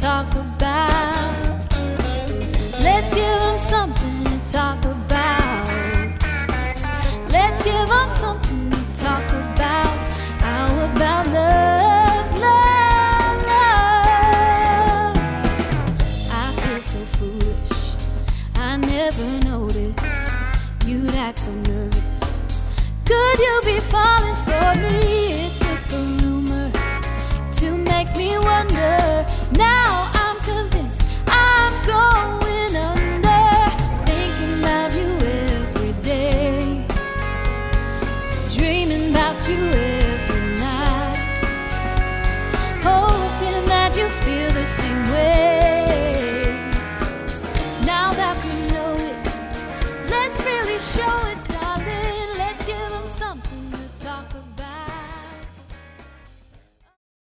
talk about. Let's give them something to talk about. Let's give them something to talk about. How about love, love, love? I feel so foolish, I never noticed you'd act so nervous. Could you be falling for me? It took a rumor to make me wonder. Now I'm convinced I'm going under. Thinking about you every day, dreaming about you every night, hoping that you feel the same way.